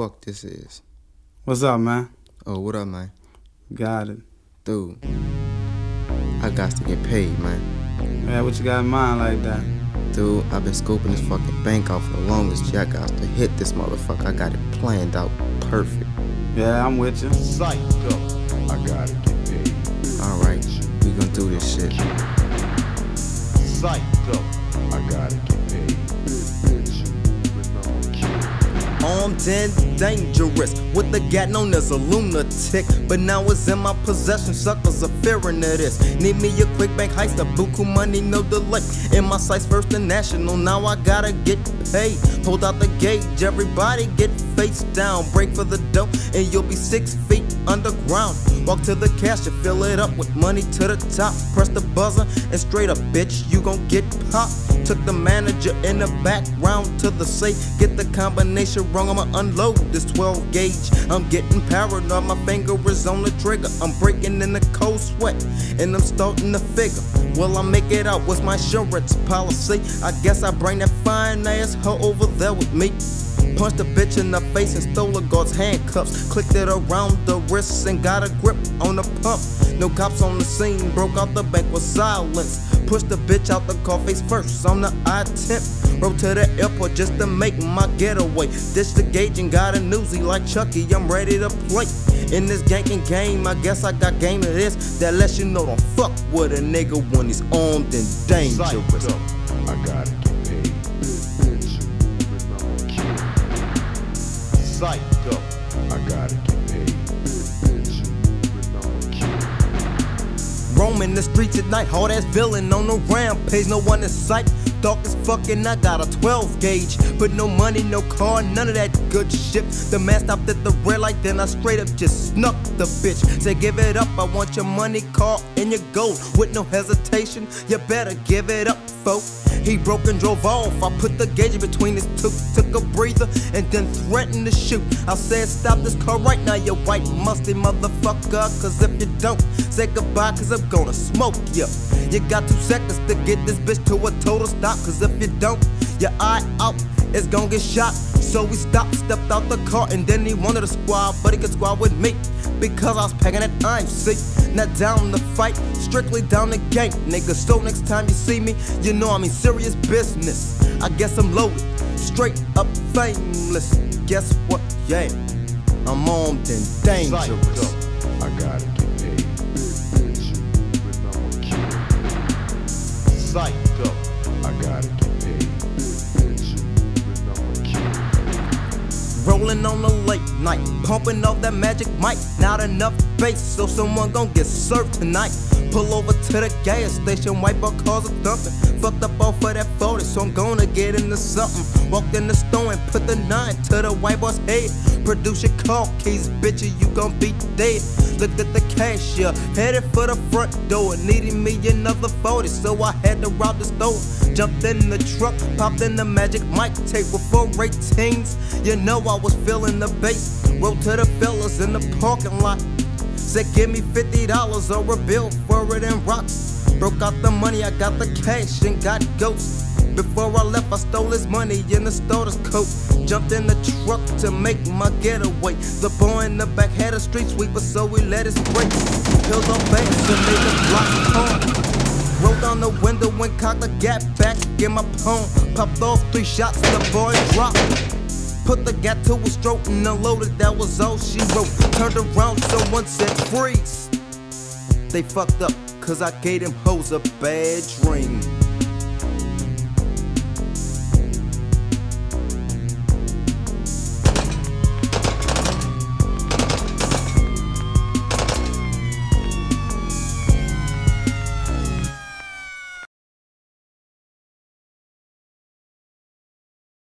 fuck this is. What's up, man? Oh, what up, man? Got it. Dude, I got to get paid, man. Yeah, what you got in mind like that? Dude, I've been scoping this fucking bank out for the longest. I got to hit this motherfucker. I got it planned out perfect. Yeah, I'm with you. Psycho, I gotta get paid. Alright, we gonna do this shit. Psycho, I gotta get paid. Armed and dangerous, with the gat known as a lunatic. But now it's in my possession, suckers are fearing of this. Need me a quick bank heist, a buku money, no delay. In my sights, first and national, now I gotta get paid. Hold out the gauge, everybody get face down. Break for the dough, and you'll be 6 feet underground. Walk to the cash and fill it up with money to the top. Press the buzzer, and straight up, bitch, you gon' get popped. Took the manager in the background to the safe. Get the combination wrong, I'ma unload this 12 gauge. I'm getting paranoid, my finger is on the trigger. I'm breaking in the cold sweat, and I'm starting to figure. Will I make it out? What's my insurance policy? I guess I bring that fine ass hoe over there with me. Punched a bitch in the face and stole a guard's handcuffs. Clicked it around the wrists and got a grip on the pump. No cops on the scene, broke out the bank with silence. Pushed the bitch out the car face first on the I-10. Rode to the airport just to make my getaway. Ditched the gauge and got a newsie like Chucky, I'm ready to play. In this ganking game, I guess I got game of this. That lets you know don't fuck with a nigga when he's armed and dangerous. Psycho, I gotta get paid. Psycho, I gotta get paid. Roaming the streets at night, hard ass villain on the rampage, no one in sight. Dark as fucking, I got a 12 gauge. But no money, no car, none of that good shit. The man stopped at the red light, then I straight up just snuck the bitch. Said give it up, I want your money, car, and your gold. With no hesitation, you better give it up, folk. He broke and drove off, I put the gauge between his tooth. Took a breather, and then threatened to shoot. I said stop this car right now, you white musty motherfucker. Cause if you don't, say goodbye, cause I'm gonna smoke ya. You got 2 seconds to get this bitch to a total stop. Cause if you don't, your eye out, it's gon' get shot. So we stopped, stepped out the car, and then he wanted a squad, but he could squad with me because I was packing that iron, see. Not down the fight, strictly down the game, nigga. So next time you see me, you know I'm in serious business. I guess I'm loaded, straight up fameless. Guess what? Yeah, I'm armed and dangerous. Psycho, I gotta get paid. Psycho, I gotta get paid. Rolling on a late night, pumping off that magic mic. Not enough bass, so someone gon' get served tonight. Pull over to the gas station, wipe our cars are thumping. Fucked up off of that 40, so I'm gonna get into something. Walked in the store and put the 9 to the white boy's head. Produce your car keys, bitch, or you gon' be dead. Looked at the cashier, headed for the front door. Needed me another 40, so I had to rob the store. Jumped in the truck, popped in the magic mic tape with 4 18s. You know I was feeling the bass. Rode to the fellas in the parking lot. Said give me $50 or a bill for it in rocks. Broke out the money, I got the cash and got ghosts. Before I left, I stole his money in the starter's coat. Jumped in the truck to make my getaway. The boy in the back had a street sweeper, so we let it spray. Pills on fast and made the block calm. Rolled down the window and cocked the gap back in my palm. Popped off 3 shots, the boy dropped. Put the gat to his throat and unloaded, that was all she wrote. Turned around, someone said freeze. They fucked up, cause I gave them hoes a bad dream.